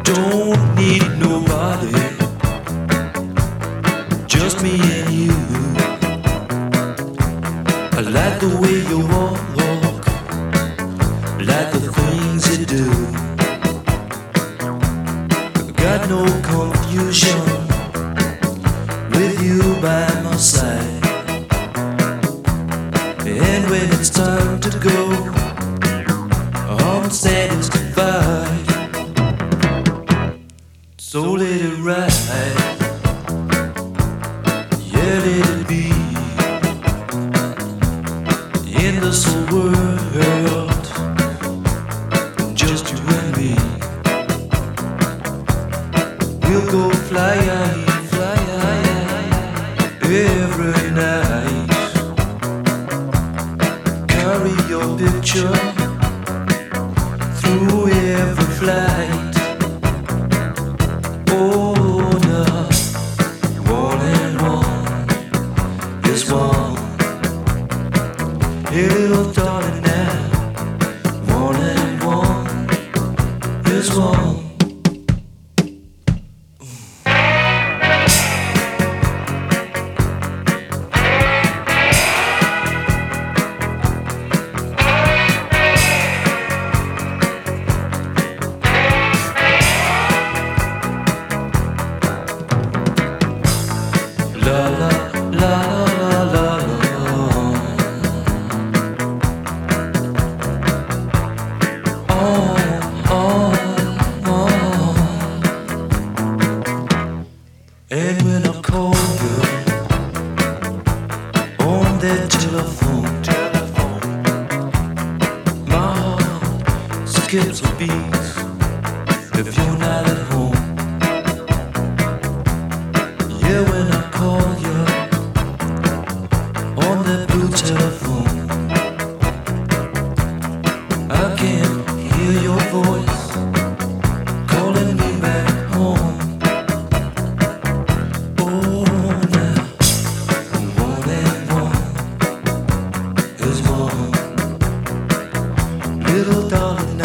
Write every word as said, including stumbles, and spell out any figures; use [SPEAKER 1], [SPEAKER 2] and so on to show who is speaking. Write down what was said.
[SPEAKER 1] Don't need nobody, just me and you. I like the way you walk, like the things you do. Got no confusion with you by my side. And when it's time to go, I'm satisfied. So let it ride, yeah, let it be. In this whole world, just you and me. We'll go fly high, fly high every night. Carry your picture through every flight. Oh, now, one and one is one. Hey, little darling, now, one and one is one. La la la la la la. Oh, oh, oh. And when I call you on that telephone, telephone, my heart skips a beat if you're not at home. Yeah, when I call you on that blue telephone, I can hear your voice calling me back home. Oh, now, one and one is one. Little darling,